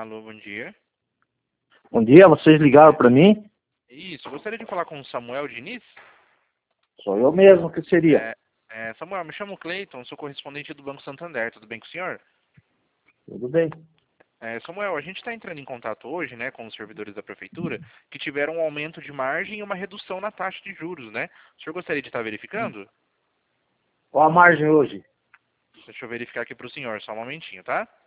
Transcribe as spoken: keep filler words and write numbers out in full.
Alô, bom dia. Bom dia, vocês ligaram para mim? Isso, gostaria de falar com o Samuel Diniz? Sou eu mesmo, que seria? É, é, Samuel, me chamo Cleiton, sou correspondente do Banco Santander, tudo bem com o senhor? Tudo bem. É, Samuel, a gente está entrando em contato hoje, né, com os servidores da prefeitura, que tiveram um aumento de margem e uma redução na taxa de juros, né? O senhor gostaria de estar verificando? Qual a margem hoje? Deixa eu verificar aqui para o senhor, só um momentinho, tá?